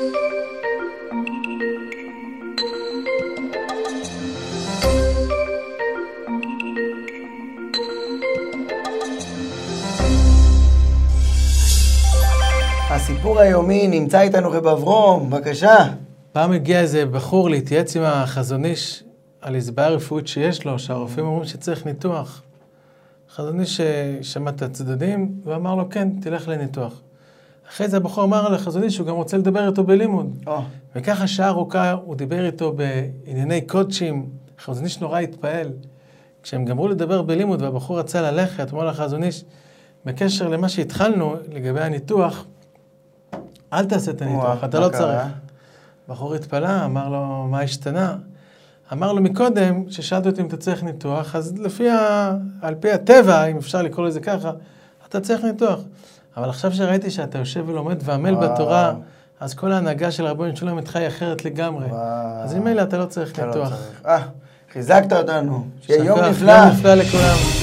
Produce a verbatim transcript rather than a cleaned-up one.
הסיפור היומי נמצא איתנו רב אברום, בבקשה. פעם הגיע איזה בחור להתייעץ עם החזון איש על הסבעה רפואית שיש לו, שהרופאים אומרים שצריך ניתוח. החזון איש שמע את הצדדים ואמר לו, כן, תלך לניתוח. אחרי זה הבחור אמר על החזון איש שהוא גם רוצה לדבר איתו בלימוד. Oh. וככה שעה ארוכה הוא דיבר איתו בענייני קודשים. החזון איש נורא התפעל. כשהם גמרו לדבר בלימוד והבחור רצה ללכת, אמר לחזון איש, בקשר למה שהתחלנו לגבי הניתוח, אל תעשה את הניתוח, אתה לא צריך. בחור התפלא, אמר לו, מה השתנה? אמר לו מקודם, ששאלת אותי אם אתה צריך ניתוח, אז לפי ה... על פי הטבע, אם אפשר לקרוא לזה ככה, אתה צריך ניתוח. אבל עכשיו שראיתי שאתה יושב ולומד ועמל בתורה, אז כל ההנהגה של רבנו שלום איתך היא אחרת לגמרי. אז אם אלה אתה לא צריך ניתוח. אה, חיזקת אותנו. שיהיה יום נפלא. יום נפלא לכולם.